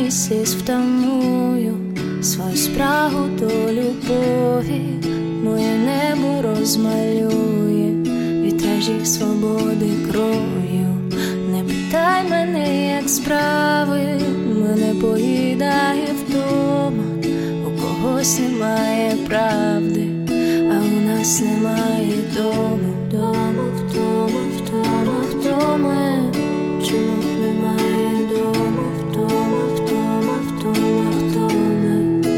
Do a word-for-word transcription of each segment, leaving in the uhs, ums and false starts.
місяць втамую свою спрагу до любові, моє небо розмалює вітражі свободи кров'ю. Не питай мене, як справи, мене поїдає вдома. У когось немає правди, а у нас немає дому. Дому, вдома, вдома, вдома. Чому немає дому, вдома, вдома, вдома, вдома.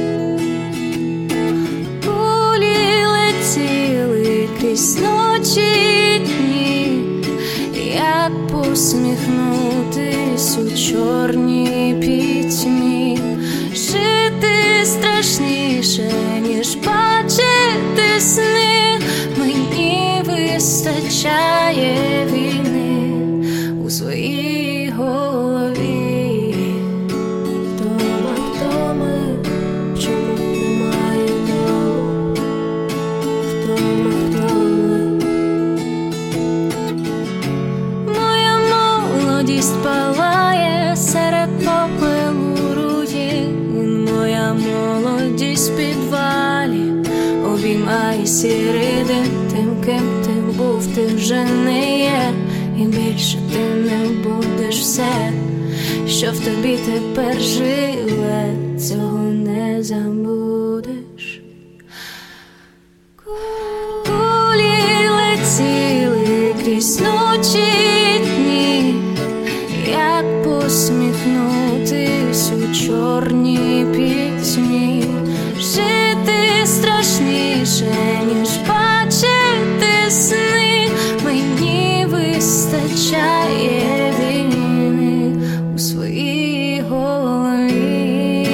Кулі летіли крізь ночі дні, як посміхнутись у чорній пітьмі. Жити страшніше, ніж бачити сни. Мені вистачає війни у своїй голові. Вдома, вдома, чому немає дому? Вдома, вдома. Моя молодість палає серед попелу руїн. Моя молодість в підвалі обіймає сірий дим. Тим, ким ти був, ти вже не є, і більше ти не будеш. Все, що в тобі тепер живе, цього не забудеш. Кулі летіли крізь ночі дні, як посміхнутись у чорній пітьмі. Жити страшніше, ніж бачити сни. Мені вистачає війни у своїй голові.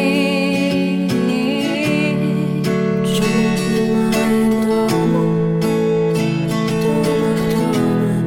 Чому немає дому, вдома, вдома.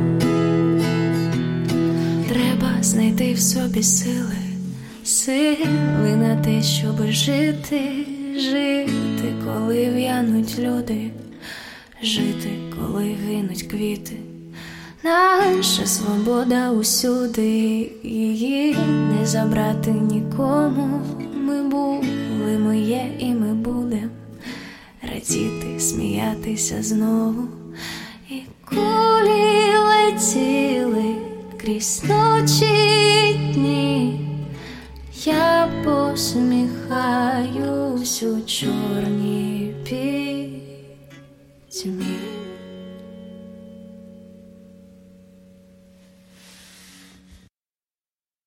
Треба знайти в собі сили, сили на те, щоб жити. Жити, коли в'януть люди, жити, коли гинуть квіти. Наша свобода усюди, її не забрати нікому. Ми були, ми є і ми будем радіти, сміятися знову. І кулі летіли крізь ночі дні, я посміхаюсь у чорній